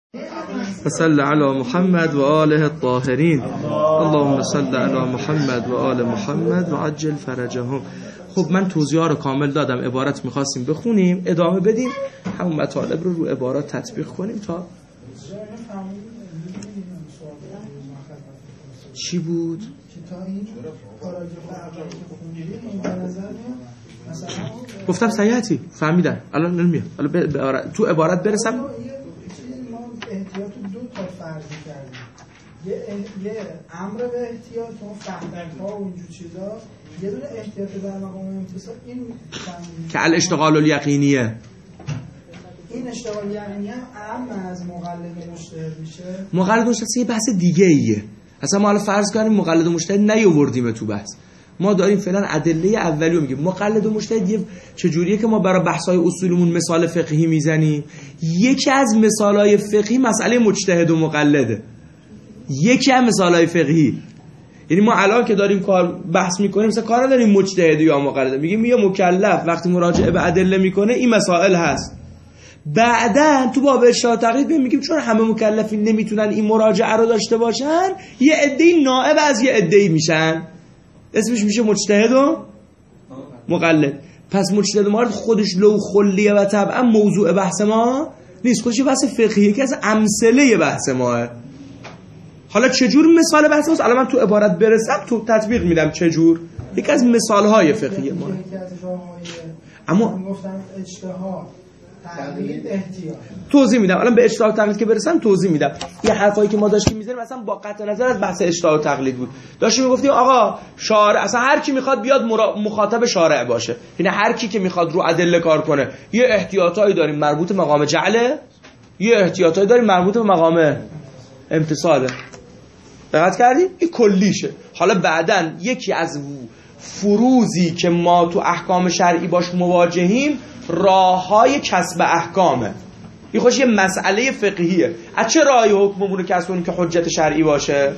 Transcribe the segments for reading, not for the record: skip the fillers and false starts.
صل علی محمد و آله الطاهرین. اللهم صل علی محمد و آل محمد و عجل فرجهم. خب من توضیح ها رو کامل دادم، عبارت میخواستیم بخونیم ادامه بدیم، همون مطالب رو عبارات تطبیق کنیم تا چی بود؟ گفتم سیحتی فهمیدن الان نمیاد. الان تو عبارت برسم. احتیاط دو تا فرض کردیم، یه امر به احتیاط و فهم‌ها و اینجور چیزا، یه دونه احتیاط در مقام امتصال. این که الاشتغال الیقینیه، این اشتغال یقینی هم اهم از مقلد مجتهد میشه. مقلد مجتهد یه بحث دیگه ایه. اصلا ما حالا فرض کنیم مقلد مجتهد نیاوردیم تو بحث، ما داریم فعلا ادله اولی رو میگیم. مقلد و مجتهد چجوریه که ما برای بحث‌های اصولمون مثال فقهی میزنیم؟ یکی از مثال‌های فقهی مسئله مجتهد و مقلده، یکی از مثال‌های فقهی. یعنی ما الان که داریم کار بحث میکنیم مثلا کار نداریم مجتهد یا مقلد، میگیم یه مکلف وقتی مراجعه به ادله میکنه این مسائل هست. بعدن تو باب ارشاد تقلید میگیم چون همه مکلفین نمیتونن این مراجعه رو داشته باشن، یه عده‌ای نائب از یه عده‌ای میشن، اسمش میشه مجتهد و مقلد. پس مجتهد و مقلد خودش لو خلیه و طبعا موضوع بحث ما نیست، خودش بحث فقهیه که از امثله بحث ماه. حالا چجور مثال بحث ماست؟ الان من تو عبارت برسم تو تطبیق میدم چجور، یکی از مثالهای فقهی ما. اما گفتم اجتهاد تقلید احتیاط توضیح میدم. الان به اجتهاد تقلید که برسم توضیح میدم. یه حرفایی که ما داشتیم میزنیم مثلا با قطع نظر از بحث اجتهاد تقلید بود، داشتیم میگفتیم آقا شارع اصلا هر کی میخواد بیاد مخاطب شارع باشه، یعنی هر کی که میخواد رو ادله کار کنه یه احتیاطایی داریم مربوط به مقام جعله، یه احتیاطایی داریم مربوط به مقام امتصاله. دقت کردید؟ این کلیشه. حالا بعدن یکی از فروزی که ما تو احکام شرعی باش مواجهیم راههای کسب احکامه. این خوش یه مسئله فقهیه. از چه راهی حکممون کسب کنیم که حجت شرعی باشه؟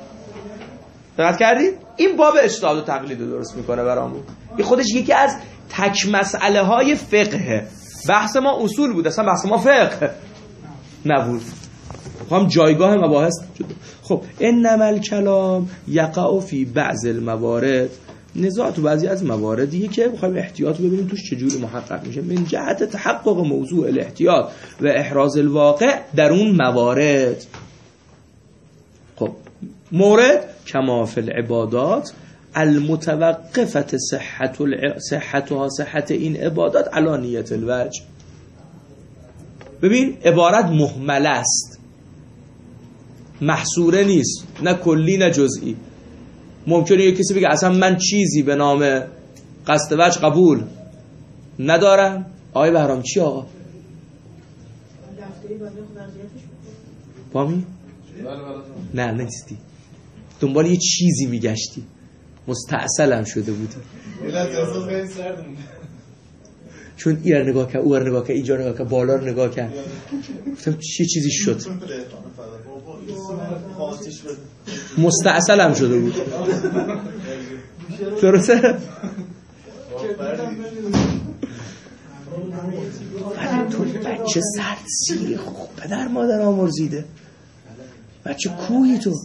دقت کردید؟ این باب اجتهاد و تقلید رو درست میکنه برامون. این خودش یکی از تک مسئله های فقهه. بحث ما اصول بود، اصلا بحث ما فقه نبود. هم جایگاه مباحث جدا. خب انما الکلام یقع فی بعض الموارد، نزاع تو بعضی از مواردیه که می‌خوایم احتیاط ببینیم توش چجوری محقق میشه، من جهت تحقق موضوع الاحتیاط و احراز الواقع در اون موارد. خب مورد کما فی العبادات المتوقفت صحت این عبادات علی نیت الوجه. ببین عبارت مهمل است، محصوره نیست، نه کلی نه جزئی. ممکنه یک کسی بگه اصلا من چیزی به نام قصد وجه قبول ندارم. آقای بهرام چی آقا؟ بامی؟ نه نیستی، دنبال یه چیزی میگشتی، مستعسلم شده بودی چون این رو نگاه کرد، او رو نگاه کرد، اینجا نگاه کرد، بالا رو نگاه کرد، گفتم چه چیزی شد، مستعسلم شده بود. درسته؟ تو بچه سردسیری، خوب پدر مادر آمرزیده، بچه کوهی تو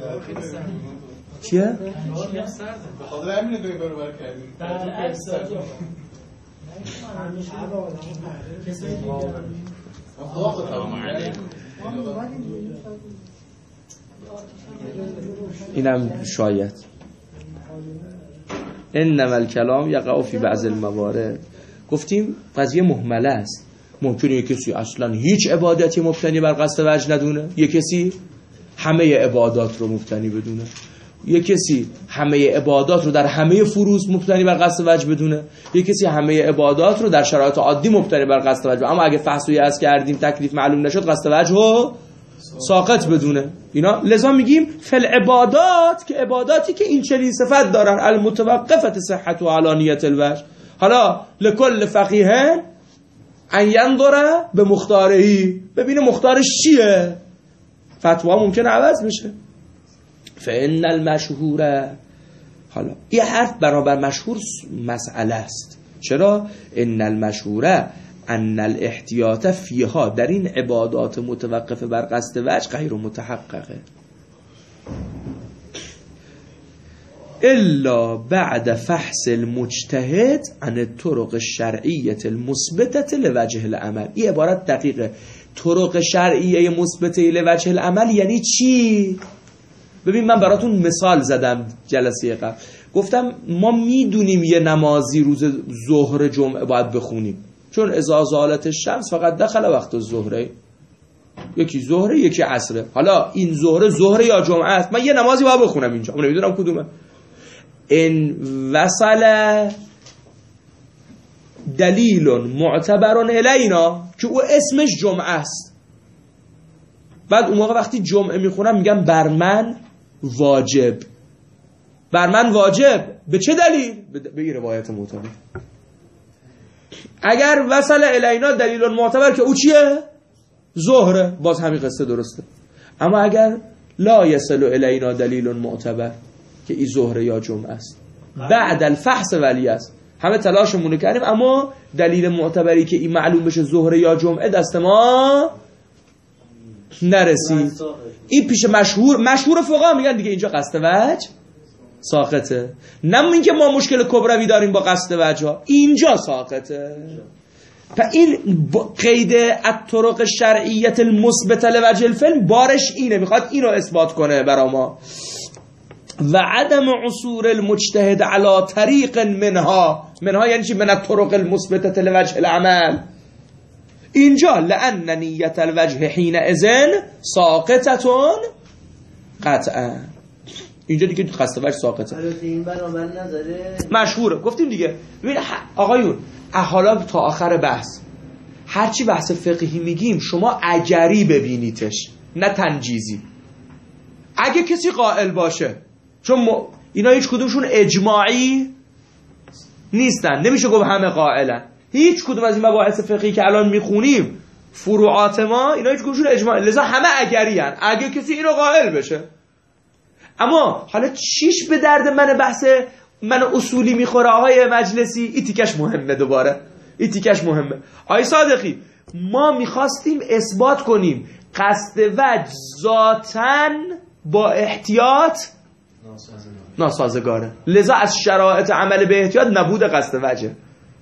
چیه؟ بخاطر همینه توی برابر کردیم. اینم شاید انما الکلام یقع فی بعض الموارد. گفتیم قضیه مهمله است. ممکنه یک کسی اصلا هیچ عبادتی مبتنی بر قصد وجه ندونه، یک کسی همه عبادات رو مبتنی بدونه، یک کسی همه عبادات رو در همه فروض مبتنی بر قصد وجه بدونه، یک کسی همه عبادات رو در شرایط عادی مبتنی بر قصد وجه، اما اگه فحصی از کردیم تکلیف معلوم نشد قصد وجه رو ساقط بدونه. اینا لذا میگیم فل عبادات، که عباداتی که این چنین صفت دارن المتوقفت صحت و علانیت الوجه. حالا لکل فقیه ان ینظر به مختارهی، ببینه مختارش چیه، فتوا ممکنه عوض بشه. فان المشهور، حالا این حرف برابر مشهور مسئله است. چرا؟ ان المشهور ان الاحتیاط فیها در این عبادات متوقف بر قصد وجه غیر متحققه الا بعد فحص المجتهد عن الطرق الشرعیه المثبته لوجه العمل. این عبارت دقیقه. طرق شرعیه مثبته لوجه العمل یعنی چی؟ ببین من براتون مثال زدم جلسه قبل، گفتم ما میدونیم یه نمازی روز ظهر جمعه باید بخونیم چون اذا زالت الشمس فقط دخل وقت الظهره، یکی ظهره یکی عصره. حالا این ظهر یا جمعه است، من یه نمازی باید بخونم اینجا، من نمیدونم کدومه. ان وصل دلیل معتبر الینا که او اسمش جمعه است، بعد اون موقع وقتی جمعه میخونم میگم بر من واجب. بر من واجب به چه دلیل؟ به این روایت معتبر. اگر وصل الینا دلیل معتبر که او چیه؟ ظهره، باز همین قصه درسته. اما اگر لا یصل الینا دلیل معتبر که این ظهره یا جمعه است، بعد الفحص ولی است، همه تلاشمون کردیم اما دلیل معتبری که این معلوم بشه ظهره یا جمعه دست ما نرسید. این پیش مشهور فقها میگن دیگه اینجا قصد وجه ساقطه. نه اینکه ما مشکل کبروی داریم با قصد وجه ها، اینجا ساقطه. این قید الطرق الشرعیه المثبته لوجه الفعل بارش اینه، میخواد اینو اثبات کنه برا ما. و عدم عثور المجتهد على طریق منها یعنی چی؟ من الطرق المثبته لوجه العمل. اینجا لأن نیت الوجه حین اذن ساقطتون قطعا، اینجا دیگه قصد وجه ساقطه. این برابر نداره، مشهوره، گفتیم دیگه. ببین آقایون حالا تا آخر بحث هرچی بحث فقهی میگیم شما اگری ببینیدش نه تنجیزی. اگه کسی قائل باشه، چون اینا هیچ کدومشون اجماعی نیستن، نمیشه گفت همه قائلن. هیچ کدوم از این مباحث فقهی که الان میخونیم فروعات ما اینا هیچ کدومشون اجماعی، لذا همه اگری هن. اگه کسی اینو قائل بشه. اما حالا چیش به درد من اصولی میخوره آقای مجلسی؟ این تیکش مهمه. دوباره این تیکش مهمه. آقای صادقی ما میخواستیم اثبات کنیم قصد وجه ذاتاً با احتیاط ناسازگاره، لذا از شرایط عمل به احتیاط نبود قصد وجه.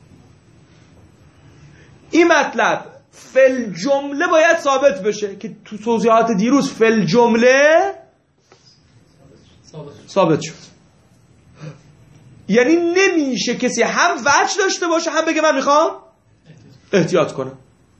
این مطلب فل جمله باید ثابت بشه که تو توضیحات دیروز فل جمله ثابت شد. یعنی نمیشه کسی هم وجه داشته باشه هم بگه من میخوام احتیاط کنم.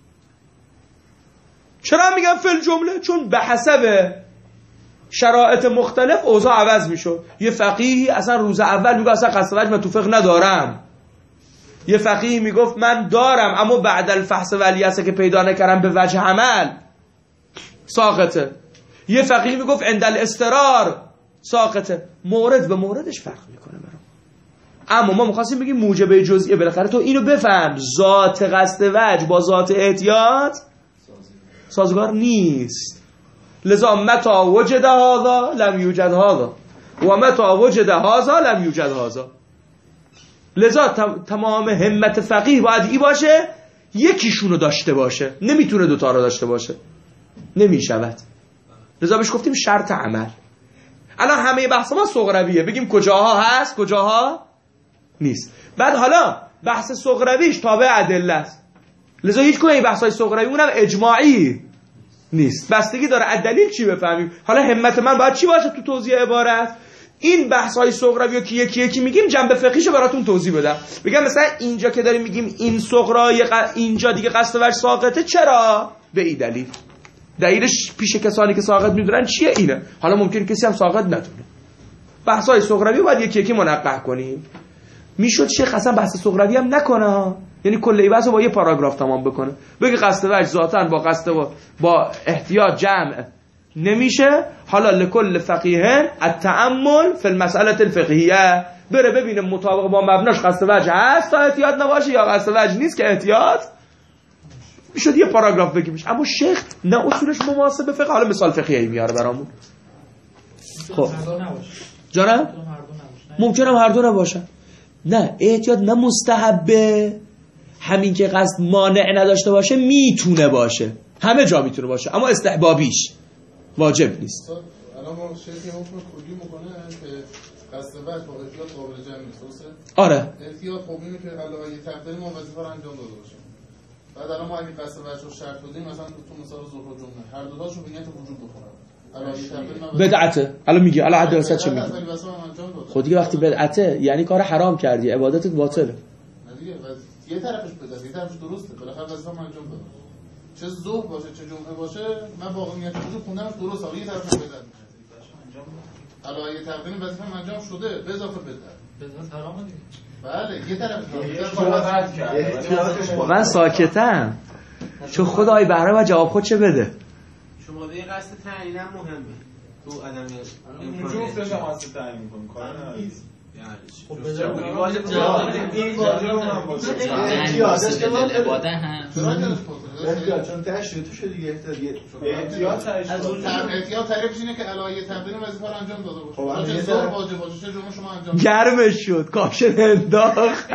چرا میگم فل جمله؟ چون به حسب شرایط مختلف اوضاع عوض میشد. یه فقیهی اصلا روز اول میگه اصلا قصد وجه من تو فقه ندارم، یه فقیهی میگفت من دارم اما بعد الفحص ولیعصر که پیدا نکردم به وجه عمل ساقطه، یه فقیهی میگفت عند الاضطرار ساقطه. مورد به موردش فرق میکنه برام. اما ما میخواستیم بگیم موجب جزئیه، بالاخره تو اینو بفهم ذات قصد وجه با ذات احتیاط سازگار نیست. لذا متى وجد هذا لم یوجد هذا و متى وجد هذا لم یوجد هذا. لذا تمام همت فقیه باید ای باشه یکیشونو داشته باشه، نمیتونه دوتا رو داشته باشه، نمیشود. لذا بهش گفتیم شرط عمل. الان همه بحث ما صغرویه، بگیم کجاها هست کجاها نیست. بعد حالا بحث صغرویش تابع ادله است، لذا هیچ کدوم این بحث‌های صغروی اونم اجماعی نیست، بستگی داره از دلیل چی بفهمیم. حالا همت من باید چی باشه تو توضیح عبارت؟ این بحث‌های صغروی که یکی یکی میگیم جنبه فقهیشو براتون توضیح بدم. بگم مثلا اینجا که داریم میگیم این صغرای اینجا دیگه قصد وجه ساقطه، چرا؟ به این دلیلش پیش کسانی که ساقط میدونن چیه اینه. حالا ممکن کسی هم ساقط ندونه. بحث‌های صغروی باید یکی یکی منقح کنیم. میشد شیخ اصلا بحث صغروی هم نکنه، یعنی کل این بحثو با یه پاراگراف تمام بکنه، بگه قصد وجه ذاتاً با قصد با احتیاط جمع نمیشه. حالا لکل فقیه التأمل فی المسئله الفقهیه، بره ببینه مطابق با مبناش قصد وجه هست تا احتیاط نباشه یا قصد وجه نیست که احتیاط میشد یه پاراگراف بگیمش. اما شیخ نه اصولش مماسه فقه. حالا مثال فقهی میاره برامون. خب جانم ممکنه هر دو نباشن. نه احتیاط نه مستحبه، همین که قصد مانع نداشته باشه میتونه باشه، همه جا میتونه باشه، اما استحبابیش واجب نیست. الان ما شیخی حکم کلی میکنه که قصد وجه با احتیاط قابل جمع نیست. آره احتیاط خوب اینه که علاوه تقدیر ما وظیفه رو انجام داده باشه. بعد الان ما اگه قصد وجه رو شرط بدیم، مثلا تو مثال ظهر و جمعه هر دو تاشو به نیت وجوب بخونن، بدعته. الان میگه الان حد وسط چه میگه؟ خود دیگه وقتی بدعته یعنی کار حرام کردی، عبادتت باطله. نه دیگه یه طرفش بدعته، یه طرفش درسته، بالاخره وظیفه من انجام دادم. چه ظهر باشه چه جمعه باشه من با نیت وجوب خوندم درست، حالا یه طرفش بدعت علاوه تقدیم وظیفه من انجام شده به اضافه بدعت حرامه دیگه. بله یه طرف من ساکتم چون خدای بهره و جواب خود چه بده. شما دیگه قصد تعیین هم مهمه تو عدم وجوب فعل قصد تعیین می‌کنیم کار نداره. خب بذار واجب جواب این واجب هم باشه. عباده هم چون تشریح تو شده دیگه احتیاط تعریفش اینه که علاوه تقدیم وظیفه رو انجام داده باشه. چه ظهر واجب باشه چه جمعه شما انجام گرمش شد کاشن انداخت.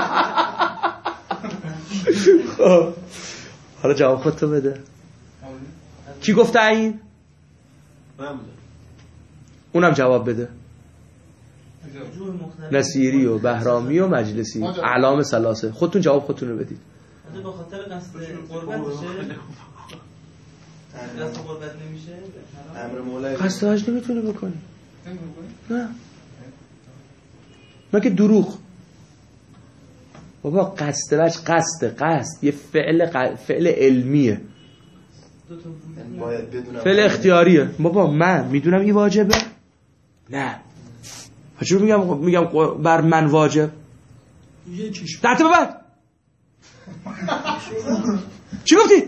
خب حالا جواب خود تو بده. کی گفت تعیین؟ من بودم. اونم جواب بده. نصیری و بهرامی و مجلسی اعلام ثلاثه. خودتون جواب خودتون رو بدید. به خاطر قصد قربت میشه؟ قصد قربت نمیشه؟ امر مولای قصد حج نمیتونه بکنی. نه مگه دروغ. بابا قصد وجه قصد یه فعل علمیه، فعل اختیاریه. بابا من میدونم این واجبه؟ نه. چرا میگم بر من واجب؟ دهته بعد چی گفتی؟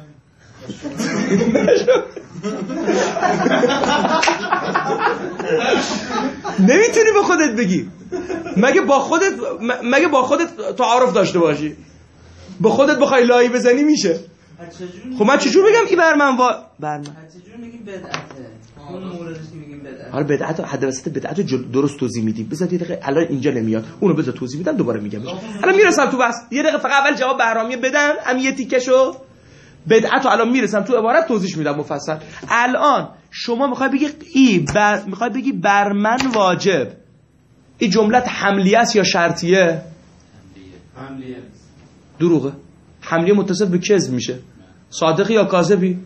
نمیتونی به خودت بگی. مگه با خودت تعارف داشته باشی، به خودت بخوای لایی بزنی میشه. خب من چجور بگم این بر من چجور میگیم بدعته؟ اون موردش میگیم بدعت. حالا بدعت حد وسط بدعت درست توضیح میدیم. بذار یه دقیقه الان اینجا نمیاد، اونو بذار توضیح میدم دوباره میگم. الان میرسم تو بحث. یه دقیقه فقط اول جواب بهرامی بدم، یه تیکشو بدعت رو الان میرسم تو عبارت توضیح میدم مفصل. الان شما میخوای بگی بر من واجب، این جملت حملیه است یا شرطیه؟ حملیه. دروغه. حملیه متصل به کذب میشه. صادقی یا کاذبی؟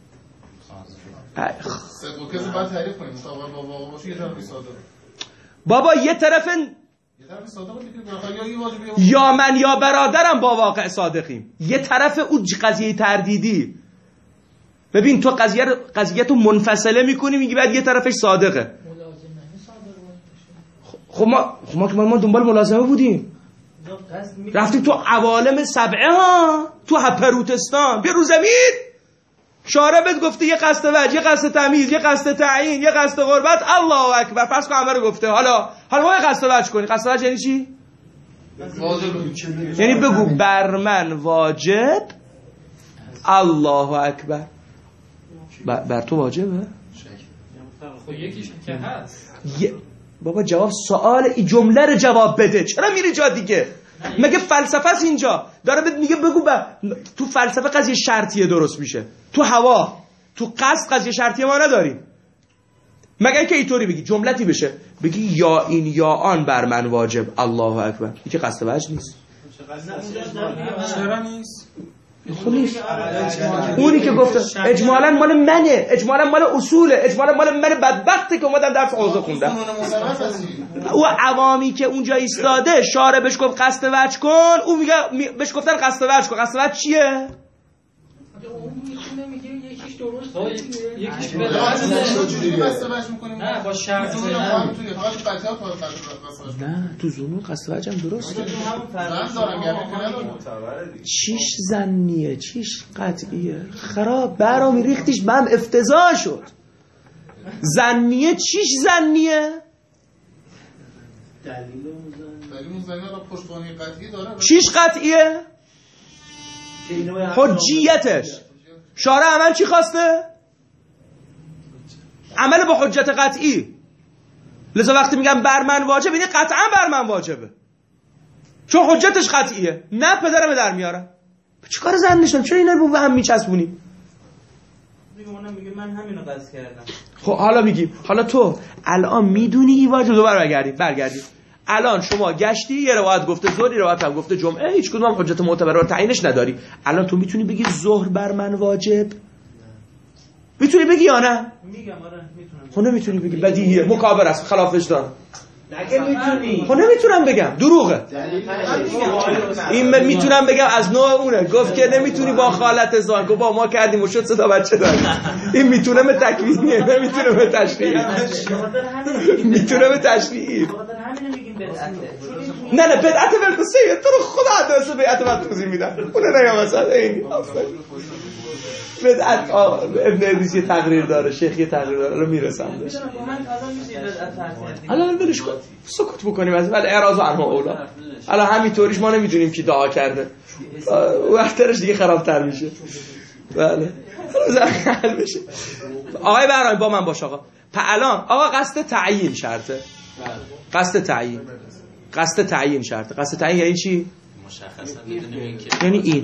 صدق و کذب باید تعریف کنیم. مطابق با واقع باشه یه طرفی صادق. بابا یه طرف صادق دیگه یا من یا برادرم با واقع صادقیم. یه طرف اون قضیه تردیدی. ببین تو قضیه تو منفصله میکنی میگی بعد یه طرفش صادقه. خب ما دنبال ملازمه بودیم، رفتیم تو عوالم سبعه ها، تو هپروتستان. بیا رو زمین شارع بهت گفته یه قصد وجه، یه قصد تمیز، یه قصد تعیین، یه قصد قربت. الله اکبر. فرض کن همه رو گفته. حالا ما یه قصد وجه کنی. قصد وجه یعنی چی؟ یعنی بگو بر من واجب. الله اکبر. بر تو واجبه؟ خب یکیش که هست. بابا جواب سوال این جمله رو جواب بده. چرا میری جا دیگه؟ مگه فلسفه است اینجا؟ داره میگه بگو تو فلسفه قضیه شرطیه درست میشه، تو هوا تو قصد قضیه شرطیه ما نداریم. مگه اینکه اینطوری بگی جملتی بشه بگی یا این یا آن بر من واجب. الله اکبر. این که قصد وجه نیست. چرا نیست؟ خب نیست. اونی که گفته اجمالا مال منه، اجمالا مال اصوله، اجمالا مال من بدبخته که اومدم درس حوزه خوندم. او عوامی که اونجا ایستاده شارع بهش گفت قصد وجه کن، اون میگه بهش گفتن قصد وجه کن. قصد وجه چیه؟ یکیش درست یکیش بدعت. نه با شرط نه تو زنون قصد وجه هم درسته. چیش ظنیه چیش قطعیه؟ خراب برامی ریختیش به هم افتضاح شد. ظنیه چیش ظنیه؟ دلیل مزنی را پشتوانی قطعی داره. چیش قطعیه؟ حجیتش. شارع عمل چی خواسته؟ عمل با حجت قطعی. لذا وقتی میگم بر من واجب یعنی قطعا بر من واجبه. چون حجتش قطعیه. نه پدرم در میارم. چیکار زن نشدم؟ چرا اینا رو به هم میچسبونی؟ میگه من همینو قصد کردم. خب حالا میگیم، حالا تو الان میدونی ایواج رو دوباره برگردیم. الان شما گشتی یه روایت گفته ظهر، یه روایت هم گفته جمعه، هیچ کدوم هم حجت معتبر رو تعیینش نداری. الان تو میتونی بگی ظهر بر من واجب؟ میتونی بگی یا نه؟ میگم آره میتونم. خب نمیتونی بگی، بدیهیه، مکابر است، خلاف وجدان. نگه میتونی. خب نمیتونم بگم، دروغه. این میتونم بگم از نوع اونه. گفت که نمیتونی با خالت زان، گفت با ما کردیم و شد صدا بچه داریم. این میتونه به تکوینیه، نمیتونه به تشریعی. میتونه به تشریعی. نه بدعت ولکسیه، تو رو خدا درسته بدعت من توضیح میدم. اونه نگم مثلا این بدعت ابن ادریس یه تقریر داره، شیخ یه تقریر داره، الان میرسم بهش. الان ولش کن، سکوت بکنیم از ولی اعراض عنها اولا. الان همینطوریش ما نمیدونیم کی دعا کرده، وقتش دیگه خرابتر میشه. بله حل بشه. آقای بهرام با من باش آقا. الان آقا قصد تعیین شرطه. قصد تعیین شرطه. قصد تعیین یعنی چی؟ مشخصا بدونیم که یعنی این.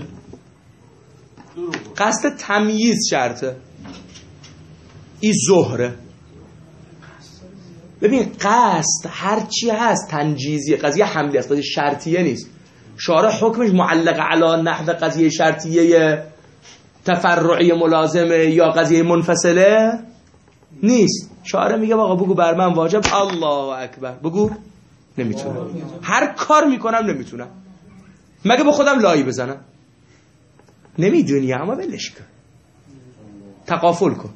قصد تمییز شرطه. این ظهره. ببین قصد هر چی هست تنجیزیه، قضیه حملی است، قضیه شرطیه نیست. شارع حکمش معلق علی نحو قضیه شرطیه تفرعی ملازمه یا قضیه منفصله نیست. شارع میگه آقا بگو بر من واجب، الله اکبر بگو. نمیتونم، هر کار میکنم نمیتونم، مگه به خودم لایی بزنم. نمیدونی اما ولش کن، تقافل کن.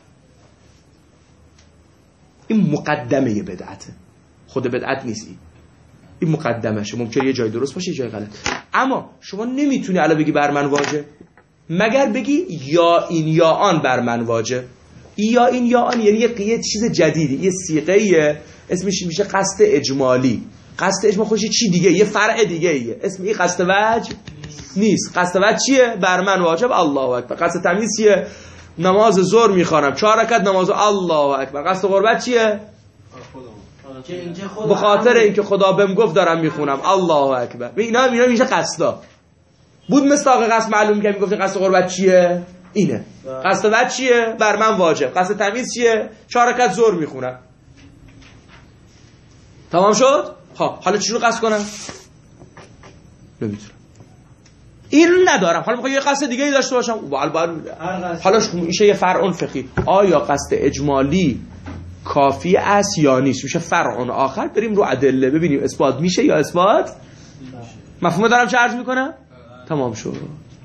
این مقدمه بدعته، خود بدعت نیست. این مقدمشه، ممکنه یه جای درست باشه یه جای غلط. اما شما نمیتونی الان بگی بر من واجب مگر بگی یا این یا آن بر من واجب. یا این یا آن یعنی یه چیز جدیدی، یه صیغه‌ایه، اسمش میشه قصد اجمالی. قصد اجمالی خودش چی دیگه، یه فرع دیگه ایه، اسم این قصد وجه نیست. قصد وجه چیه؟ بر من واجب الله اکبر. قصد تمییز چیه؟ نماز ظهر میخوانم 4 رکعت نماز الله اکبر. قصد قربت چیه؟ به خاطر اینکه خدا بهم گفت دارم میخونم الله اکبر. اینا میشه قصدا. بود مستاق قصد معلوم که میگفت قصد قربت چیه؟ اینه. قصد وجه چیه؟ بر من واجب. قصد تمییز چیه؟ 4 رکعت ظهر میخونم. تمام شد؟ حالا چی رو قصد کنم؟ نمیتونم. این ندارم. حالا میخوام یه قصد دیگه ای داشته باشم. حالا میشه یه فرع فقهی. آیا قصد اجمالی کافی است یا نیست؟ میشه فرع آخر. بریم رو ادله ببینیم اثبات میشه یا اثبات. مفهوم دارم چه عرض میکنم؟ تمام شد.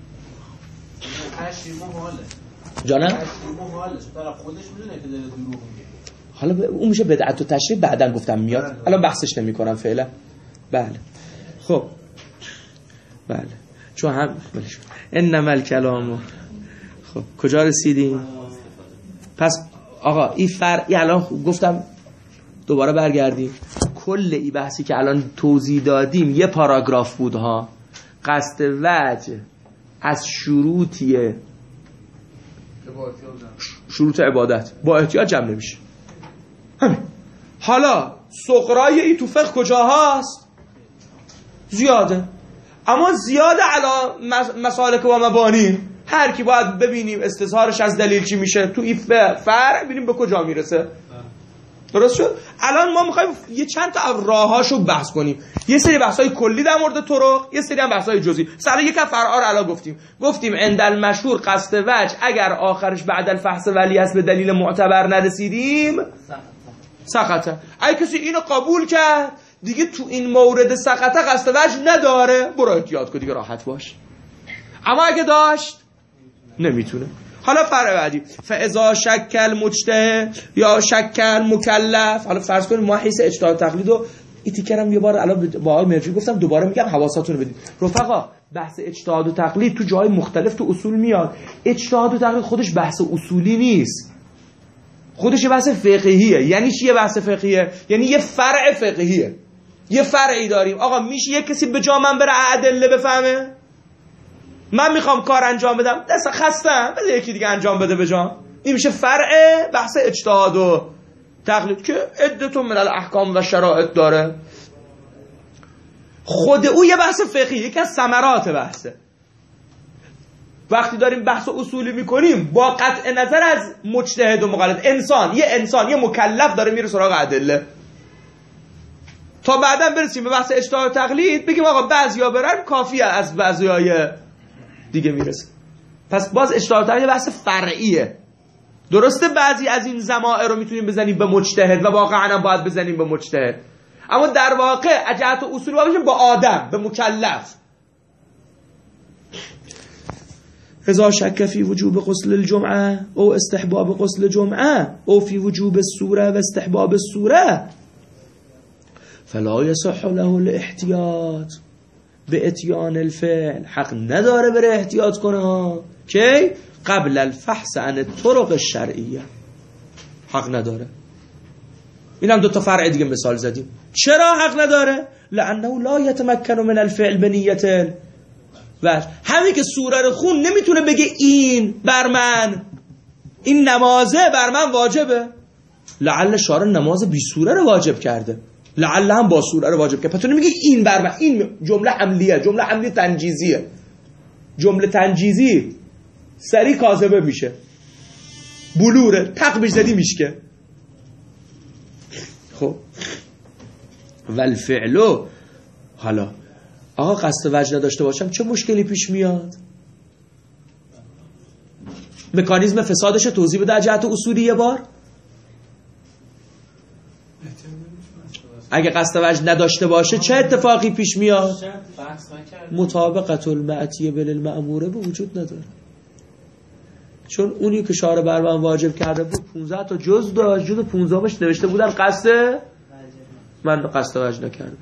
جانم؟ خودش میدونه که داره دروغ میگه. حالا اون میشه بدعت و تشریع بعدن گفتم میاد. الان بحثش نمی کنم فعلا. بله خب بله چون هم انما الکلام. خب کجا رسیدیم؟ پس آقا این فرعی الان گفتم دوباره برگردیم. کل این بحثی که الان توضیح دادیم یه پاراگراف بود ها. قصد وجه از شروطیه، شروط عبادت با احتیاط جمع نمیشه. همین. حالا سقرای ای تو فقه کجا هست؟ زیاده، اما زیاده علا مسالک و مبانی. هر کی باید ببینیم استظهارش از دلیل چی میشه تو این فرع، ببینیم به کجا میرسه. درست شد؟ الان ما میخوایم یه چند تا راهاشو بحث کنیم. یه سری بحثای کلی در مورد طرق، یه سری هم بحثای جزئی. مثلا یک فرعا رو الان گفتیم عند المشهور قصد وجه اگر آخرش بعد الفحص ولی است به دلیل معتبر نرسیدیم سقطه. اگه کسی اینو قبول کرد دیگه تو این مورد سقطه قصد وجه نداره، برو احتیاط کن دیگه، راحت باش. اما اگه داشت نمیتونه. حالا فرع بعدی فاذا شک المجتهد یا شک المکلف. حالا فرض کنید ما حیث اجتهاد تقلید و ایتیکرم یه بار الان با آقای مرجوی گفتم، دوباره میگم حواساتون رو بدید رفقا. بحث اجتهاد و تقلید تو جای مختلف تو اصول میاد. اجتهاد و تقلید خودش بحث اصولی نیست، خودش یه بحث فقهیه. یعنی چی یه بحث فقهیه؟ یعنی یه فرع فقهیه. یه فرعی داریم آقا، میشه یه کسی به جا من بره ادله بفهمه؟ من میخوام کار انجام بدم دست خستم، بده یکی دیگه انجام بده به جام. این میشه فرع بحث اجتهاد و تقلید که عدتون من الاحکام و شرائط داره. خود او یه بحث فقهی، یکی از ثمرات بحثه. وقتی داریم بحث اصولی میکنیم با قطع نظر از مجتهد و مقلد، یه مکلف داره میره سراغ ادله تا بعداً برسیم به بحث اجتهاد و تقلید بگیم آقا بعضیا برن کافیه، از بعضیای دیگه میرسه. پس باز اجتهاد و تقلید بحث فرعیه. درسته بعضی از این ضمائر رو میتونیم بزنیم به مجتهد و واقعا هم باید بزنیم به مجتهد، اما در واقع جهت اصول باشه با آدم، به مکلف. اذا شک فی وجوب غسل الجمعه او استحباب غسل الجمعه او فی وجوب السوره و استحباب السوره فلا یصح له الاحتیاط به اتیان الفعل. حق نداره بره احتیاط کنه که قبل الفحص عن الطرق الشرعیه، حق نداره. اینم دو تا فرع دیگه مثال زدیم. چرا حق نداره؟ لانه لا یتمکن من الفعل بنیه و همین که سوره رو خون نمیتونه بگه این بر من، این نمازه بر من واجبه. لعل شارع نماز بی سوره رو واجب کرده، لعل هم با سوره رو واجب کرده. پس تو نمیگه این بر من، این جمله حملیه، جمله حملی تنجیزیه. جمله تنجیزی سری کاذبه میشه، بلوره تق بیش زدی میشکه. خب والفعلو، حالا آقا قصد وجه نداشته باشم چه مشکلی پیش میاد؟ مکانیزم فسادش توضیح بده جهت اصولی یه بار. اگه قصد وجه نداشته باشه چه اتفاقی پیش میاد؟ مطابقت المعتیه بالمأموره به وجود نداره، چون اونی که شارع بر من واجب کرده بود 15 تا جز داشت، جز 15مش نوشته بودن قصد، من قصد وجه نکردم.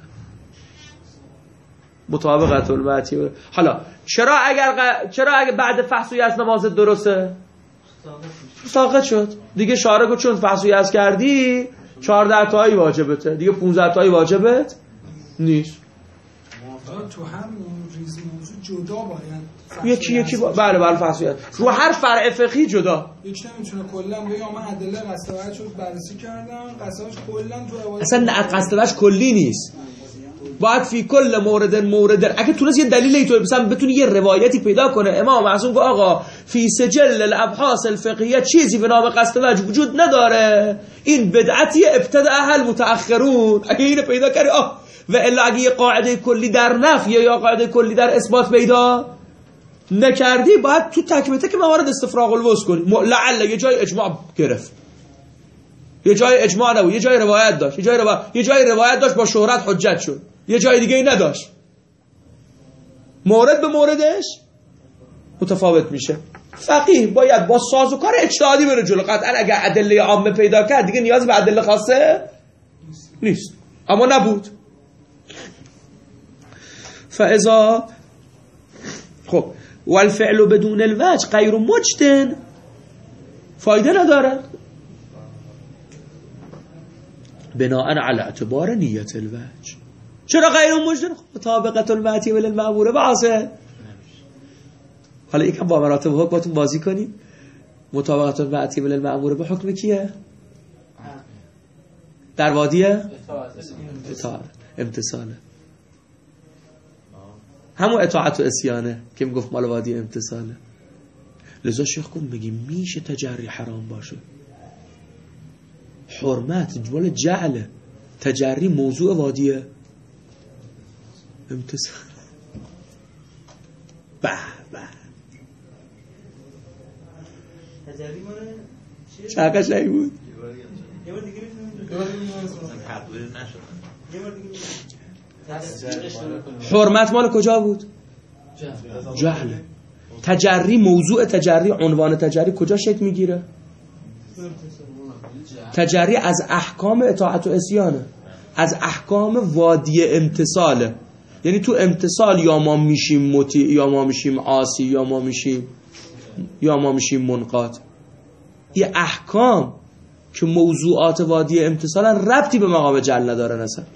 مطابقت المعتیه. حالا چرا اگر بعد فحص و یأس نماز درسته؟ ساقط شد دیگه. شارع گفت چون فحص و یأس کردی 14 تایی واجبته دیگه، 15 تایی واجبت نیست. تو هم ریز موضوع جدا باید یکی بله فحص و یأس رو هر فرع فقهی جدا. یکی نمیتونه کلا بگه من ادله قصد وجه شد بررسی کردم، قصد وجه کلا تو روایت اصلا قصد وجه کلی نیست، باید فی کل مورد اگه تونست یه دلیلی تو مثلا بتونی یه روایتی پیدا کنه امام معصوم گفت آقا فی سجل الابحاث الفقهیه چیزی به نام قصد وجه وجود نداره، این بدعتی ابتدع اهل متأخرون. اگه اینو پیدا کردی و الا اگه یه قاعده کلی در نفی یا قاعده کلی در اثبات پیدا نکردی باید تو تک به تک موارد استفراغ الوضع کنی. لعل یه جای اجماع گرفت، یه جای اجماع نبود، یه جای روایت داشت، یه جای روایت داشت با شهرت حجت شد، یه جای دیگه ای نداشت. مورد به موردش متفاوت میشه. فقیه باید با سازوکار اجتهادی بره جلو. قطعا اگر ادله عامه پیدا کرد دیگه نیاز به ادله خاصه نیست، اما نبود. فاذا خب والفعل بدون الوجه غیر مجتن، فایده نداره بناء على اعتبار نیت الوجه. چرا غیر مجتن؟ مطابقت المعتیه بالمأموره بعضه. حالا یکم با مراتب حکم باتون بازی کنیم. مطابقت المعتیه بالمأموره به حکم کیه؟ در وادیه؟ امتثاله. همون اطاعت و اسیانه که میگفت مال وادی امتثاله. لذا شیخ کن بگیم میشه تجری حرام باشه. حرمت جمال جعله، تجری موضوع وادیه امتثال. تجری مونه چه قشنگ بود. یه بار دیگه حرمت مال کجا بود؟ جهل. تجری موضوع تجری، عنوان تجری کجا شکل میگیره؟ تجری از احکام اطاعت و اسیانه، از احکام وادی امتثاله. یعنی تو امتثال یا ما میشیم مطیع یا ما میشیم عاصی یا ما میشیم منقاد. یه احکام که موضوعات وادی امتثالن ربطی به مقام جعل نداره. اصلا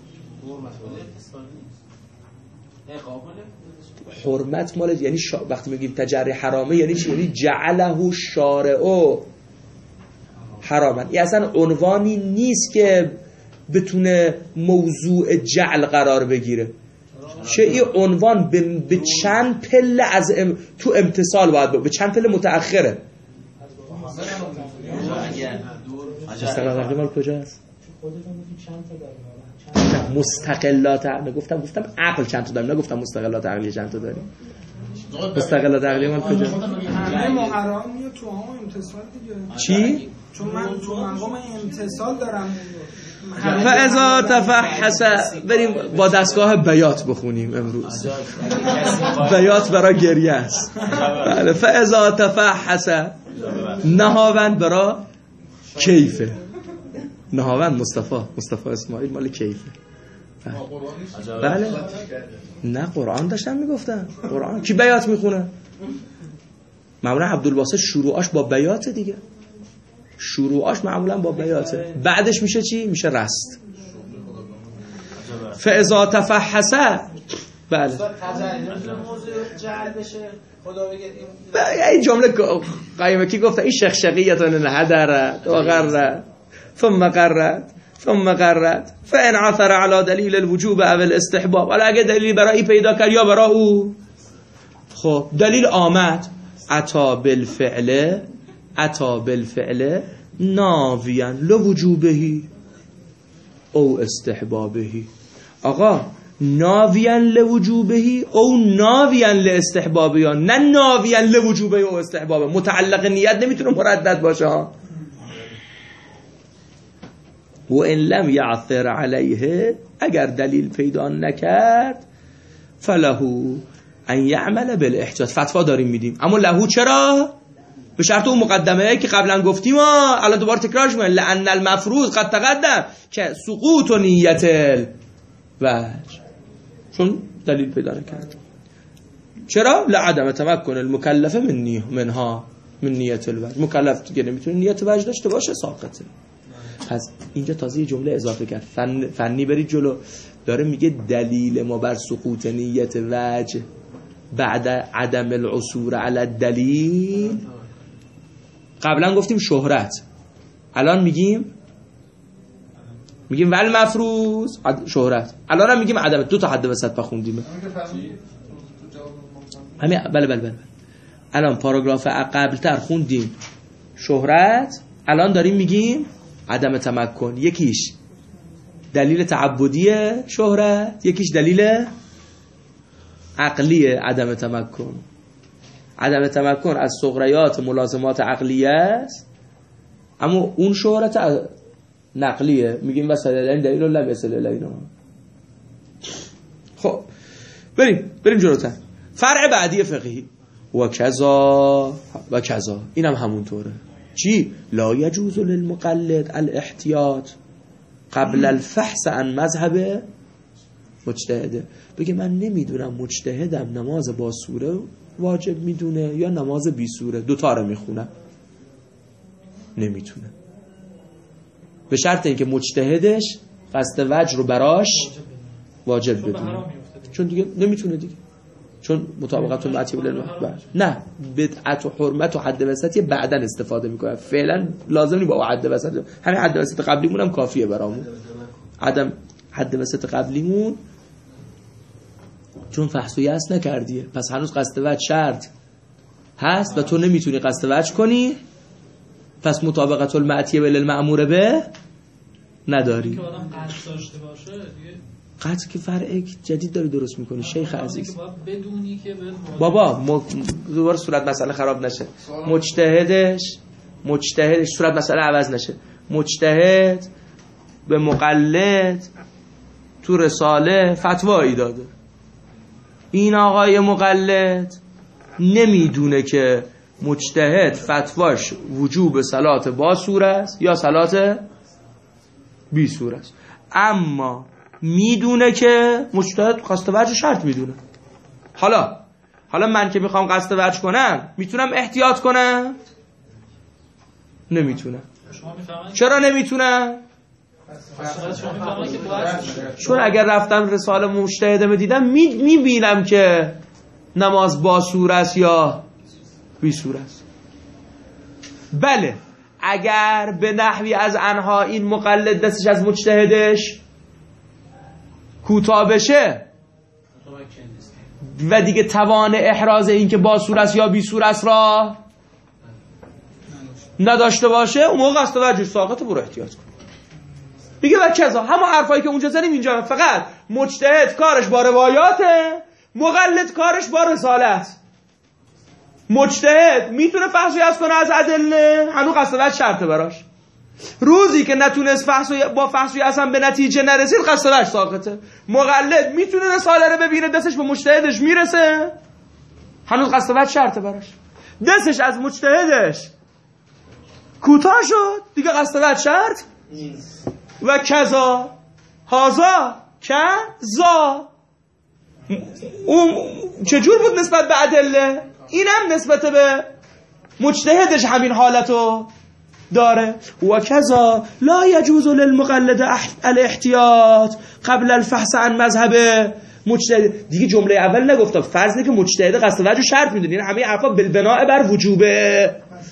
حرمت مال یعنی وقتی میگیم تجری حرامه یعنی چی؟ یعنی جعله شارع حراما. این اصلا عنوانی نیست که بتونه موضوع جعل قرار بگیره. چه این عنوان به چند پله از تو امتصال باید به چند پله متأخره. استقلال عقلی مال کجاست؟ مستقلات عقلی گفتم عقل چند تا داریم، نگفتم مستقلات عقلی چند تا داریم. مستقلات عقلی مال کجاست؟ همه محرم میاد تو هم امتصال دیگه. چی؟ چون من تو مقام امتصال دارم. فاذا تفحص، بریم با دستگاه بیات بخونیم امروز. بیات برای گریه است. بله. فاذا تفحص، نهاوند برای کیفه. نهاوند مصطفی اسماعیل مال کیفه. بله. نه قرآن داشتن میگفتن. قرآن کی بیات میخونه؟ معمولا عبدالباسط شروعاش با بیات دیگه. شروعاش معمولا با بیاته، بعدش میشه چی؟ میشه رست. فاذا تفحص، بله این جمله قایمه کی گفت این شخشقیتون هدرت و غرت ثم قرت فان عثر على دلیل الوجوب او الاستحباب. ولی اگه دلیلی برای پیدا کرد یا برای او، خب دلیل آمد، اتا بالفعل ناویاً لوجوبهی او استحبابهی. آقا ناویاً لوجوبهی او ناویاً لاستحبابهی، نه ناویاً لوجوبهی او استحبابه. متعلق نیت نمیتونه مردد باشه ها. و ان لم یعثر علیه، اگر دلیل پیدا نکرد، فله ان یعمل بالاحتیاط. فتوا داریم میدیم، اما لهو چرا؟ به شرط اون مقدمه که قبلا گفتیم، الان دوباره تکرارش میکنم، لأن المفروض قد تقدم که سقوط و نیت الوجه، چون دلیل پیدا نکرد. چرا؟ لعدم تمکن المکلف من نیت الوجه. مکلف دیگه نمیتونه نیت وجه داشته باشه، ساقطه. پس اینجا تازه جمله اضافه کرد، فنی برید جلو، داره میگه دلیل ما بر سقوط نیت وجه بعد عدم العثور علی الدلیل. قبلا گفتیم شهرت، الان میگیم ول مفروض شهرت، الان هم میگیم عدم. دو تا حد وسط خوندیم. همین بله. الان پاراگراف قبلتر خوندیم شهرت، الان داریم میگیم عدم تمکن. یکیش دلیل تعبدی شهرت، یکیش دلیل عقلی عدم تمکن. عدم تمکن از صغریات ملازمات عقلیه است، اما اون شهرت نقلیه. میگیم وسط الین دلیل لم یصل الینا. خب بریم جلوتر. فرع بعدی فقهی و کذا اینم همونطوره. چی؟ لا یجوز للمقلد الاحتیاط قبل الفحص عن مذهب مجتهده. بگه من نمیدونم مجتهدم نماز با سوره واجب میدونه یا نماز بی سوره، دوتا رو میخونه، نمیتونه. به شرط اینکه مجتهدش قصد وجه رو براش واجب بدونه، چون دیگه نمیتونه دیگه، چون مطابقت المعتی بالمحبه. نه، بدعت و حرمت و حد وسطی بعداً استفاده میکنه، فعلا لازم نی با حد وسط. همین حد وسط قبلیمون هم کافیه برامون. عدم حد وسط قبلیمون چون فحص و یأس نکردیه، پس هنوز قصد وجه شرط هست و تو نمیتونی قصد وجه کنی، پس مطابقت المعتی بالمأمور به نداری. که آدم قصد داشته باشه دیگه، قصد که فرع جدید داری درست میکنی شیخ عزیز. بدونی که بابا دوباره صورت مسئله خراب نشه، مجتهدش صورت مسئله عوض نشه. مجتهد به مقلد تو رساله فتوایی داده، این آقای مقلد نمیدونه که مجتهد فتواش وجوب صلات با سوره است یا صلات بی سوره است، اما میدونه که مجتهد قصد وجه شرط میدونه. حالا من که میخوام قصد وجه کنم میتونم احتیاط کنم؟ نمیتونم. چرا نمیتونم؟ چون اگر رفتم رساله مجتهدم دیدم میبینم که نماز با سوره است یا بی سوره است. بله، اگر به نحوی از انها این مقلد دستش از مجتهدش کوتاه بشه و دیگه توان احراز این که با سور است یا بی سور است را نداشته باشه، اون موقع قصد وجه ساقط برو احتیاط کن. میگه و کذا همه حرفایی که اونجا زنیم اینجا، فقط مجتهد کارش با روایاته، مقلد کارش با رسالت. مجتهد میتونه فحص و یأس کنه از ادله، هنوز قصد وجه شرطه براش. روزی که نتونست با فحص و یأس هم به نتیجه نرسید قصد وجه ساقطه. مقلد میتونه رساله رو ببینه، دستش به مجتهدش میرسه، هنوز قصد وجه شرطه براش. دستش از مجتهدش کوتاه شد دیگه قصد وجه شرط نیست. و کذا هازا کذا، اون چجور بود نسبت به ادله؟ اینم نسبت به مجتهدش همین حالتو داره. و کذا لا یجوز للمقلد الاحتیاط قبل الفحص عن مذهب مجتهد. دیگه جمله اول نگفتم، فرض اینه که مجتهد قصد وجه شرط میدونه، یعنی همه حرفا بالبناء بر وجوبه.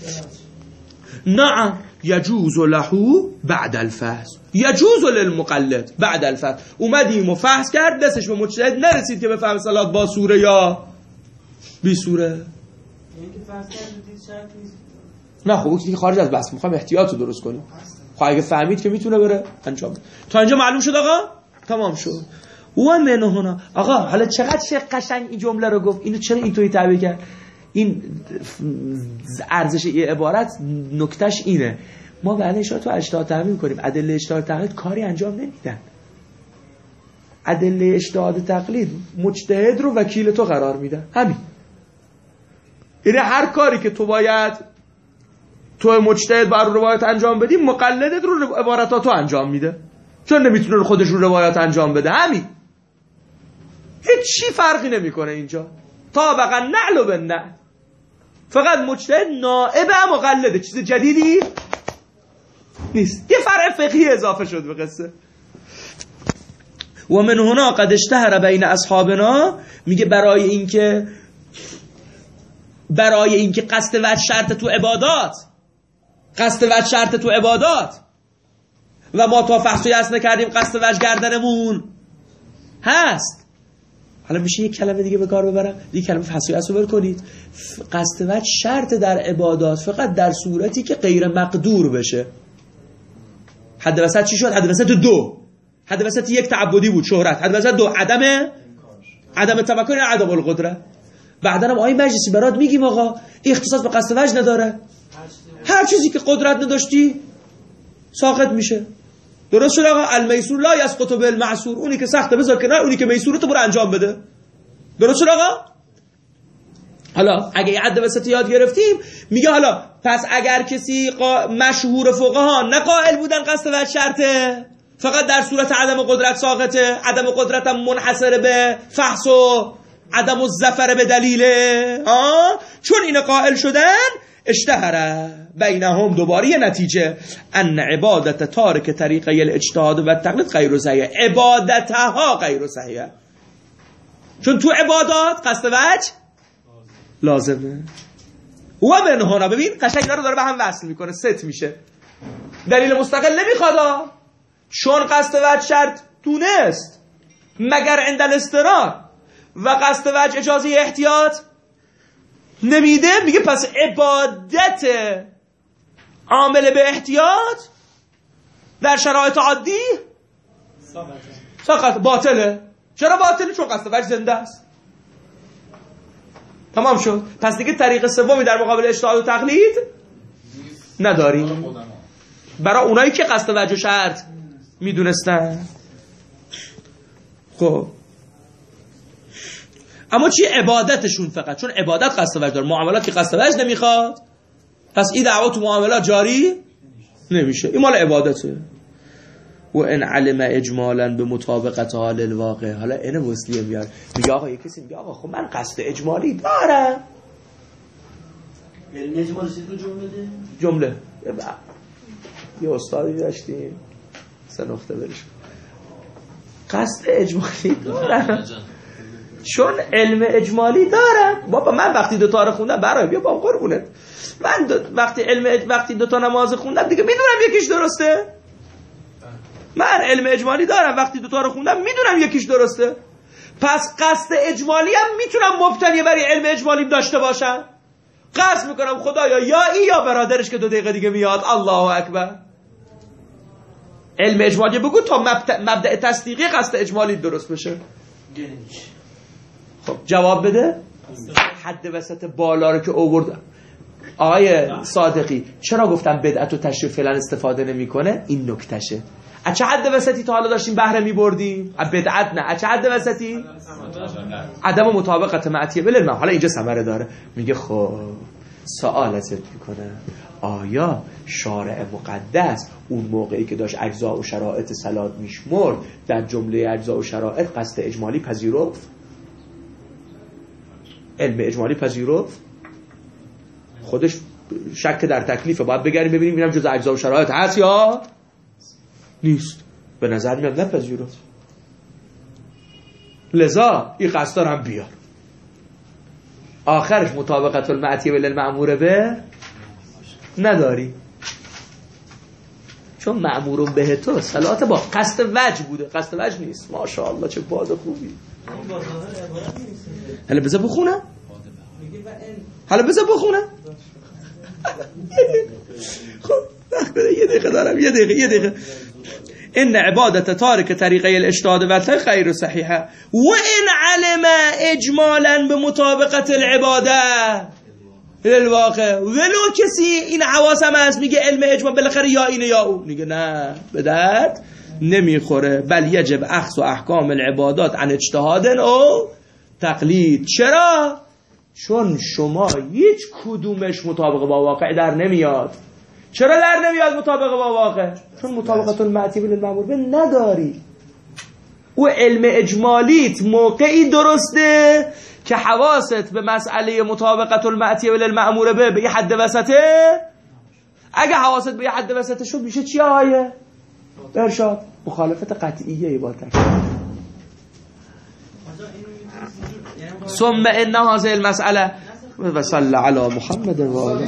نعم یجوز له بعد الفحص، یجوز للمقلد بعد الفحص. اومدیم و فحص کرد، دستش به مجتهد نرسید که بفهم صلات با سوره یا بی سوره. نه خب اون خارج از بحث، میخوام احتیاط رو درست کنیم. خب اگه فهمید که میتونه بره انجام بده. تا اینجا معلوم شد آقا؟ تمام شد. و من هنا آقا حالا چقدر قشنگ این جمله رو گفت، اینو چرا اینطوری تعبیر کرد؟ این ارزش این عبارت نکتهش اینه، ما بعد اشاره تو اجتهاد تحلیل می‌کنیم، ادله اجتهاد تقلید کاری انجام نمیدن. ادله اجتهاد تقلید مجتهد رو وکیل تو قرار میدن، همین. یعنی هر کاری که تو باید تو مجتهد بر روایت انجام بدی، مقلدت رو عبارتاتو انجام میده، چون نمیتونه خودش رو روایت انجام بده. همین، هیچی فرقی نمیکنه اینجا. طابقا نعل و بالنعل، فقط مجتهد نائب مقلده، چیز جدیدی نیست، یه فرع فقهی اضافه شد به قصه. و من هنا قد اشتهر بین اصحابنا، میگه برای اینکه قصد وجه شرط تو عبادات، قصد وجه شرط تو عبادات و ما تا فحص و یأس نکردیم قصد وجه گردنمون هست. حالا میشه یک کلمه دیگه به کار ببرم، دیگه کلمه فحص و یأس رو کنید. قصد وجه شرط در عبادات فقط در صورتی که غیر مقدور بشه. حد وسط چی شد؟ حد وسط 2. حد وسط 1 تعبدی بود، شهرت. حد وسط 2 عدم تمکن، عدم القدره. بعدن هم آیه مجلسی برات میگیم آقا اختصاص به قصد وجه نداره، هر چیزی که قدرت نداشتی ساقط میشه. درست شد آقا؟ المیسور لا یسقط بالمعسور، اونی که سخته بذار کنار، اونی که میسوره تو برو انجام بده. درست شد آقا؟ حالا اگه یه حد وسط یاد گرفتیم، میگه حالا پس اگر کسی مشهور فقها نه قائل بودن قصد وجه شرطه، فقط در صورت عدم قدرت ساقطه، عدم قدرت هم منحصر به فحص و عدم الظفر به دلیله، چون این قائل شدن اشتهر بینهم، دوباره یه نتیجه، ان عبادت تارک طریقه الاجتهاد و التقلید غیر صحیح، عبادتها غیر صحیح، چون تو عبادات قصد وجه لازمه. و من هنا ببین قشنگ رو داره به هم وصل میکنه، ست میشه، دلیل مستقل نمیخواد، چون قصد وجه شرط دونست مگر عند الاضطرار و قصد وجه اجازه احتیاط نمیده، میگه پس عبادت عامل به احتیاط در شرایط عادی ساقط باطله. چرا باطله؟ چون قصد وجه زنده است. تمام شد. پس دیگه طریق سومی در مقابل اجتهاد و تقلید نداریم برای اونایی که قصد وجه شرط میدونستن. خب اما چی؟ عبادتشون فقط، چون عبادت قصد وجه داره، معاملات که قصد وجه نمیخواد، پس این دعوا تو معاملات جاری نمیشه، این مال عبادته. و ان علم اجمالا به مطابقت حال الواقع. حالا این مسلم میاد میگه آقا، یه کسی میگه آقا خب من قصد اجمالی دارم. علم اجمالی چی تو جمله یه استادی داشتیم 3 نقطه برش قصد اجمالی دارم، چون علم اجمالی دارم. بابا من وقتی 2 تا رو خوندم، برای بیا بابا قربونت، من وقتی 2 تا نماز خوندم دیگه میدونم یکیش درسته. من علم اجمالی دارم، وقتی 2 تا رو خوندم میدونم یکیش درسته. پس قصد اجمالی هم میتونم مبتنی بر علم اجمالی داشته باشم. قصد میکنم خدایا یا ای یا برادرش که 2 دقیقه دیگه میاد، الله اکبر. علم اجمالی بگو تا مبدأ تصدیقی قصد اجمالی درست بشه. خب جواب بده. حد وسط بالا رو که آورد آقای صادقی، چرا گفتم بدعت و تشریع فعلا استفاده نمیکنه؟ این نکتهشه. از چه حد وسطی تا حالا داشتیم بهره میبردیم؟ از بدعت نه. از چه حد وسطی؟ عدم مطابقت معتیه بالعلم. حالا اینجا ثمره داره. میگه خب سوال ازت میکنه، آیا شارع مقدس اون موقعی که داشت اجزا و شرایط صلات میشمرد در جمله اجزا و شرایط قصد اجمالی پذیرفت؟ علم اجمالی پذیرفت؟ خودش شک در تکلیفه. باید بگردیم ببینیم اینم جز اجزا و شرایط هست یا نیست. به نظر میاد نپذیرفت. لذا این قصدار هم بیار. آخرش مطابقت المعتیه بالمأمور به نداری، چون مأمورون به تو صلات با قصد وجه بوده، قصد وجه نیست. ماشاءالله چه باد خوبی. حالا بذار بخونم. خب وقت بده. یه دقیقه دارم. یه دقیقه. ان عبادت تارک طریقه الاجتهاد و غیر صحیحه و ان علم اجمالا به مطابقت العباده الواقع، ولو کسی این حواسم هست میگه علم اجمال بالاخره یا اینه یا اون، میگه نه به درد نمیخوره. بل یجب اخذ احکام العبادات عن اجتهاد او تقلید. چرا؟ چون شما هیچ کدومش مطابق با واقع در نمیاد. چرا در نمیاد مطابق با واقع؟ چون مطابقت المعتیه بالمأمور به نداری. او علم اجمالیت موقعی درسته که حواست به مسئله مطابقت المعتیه بالمأمور به یه حد وسطه. اگه حواست به یه حد وسطه شد میشه چی آیه؟ ارشاد مخالفت قطعیه با تکلیف. ثم ان هذه المسأله و صلی علی محمد و آله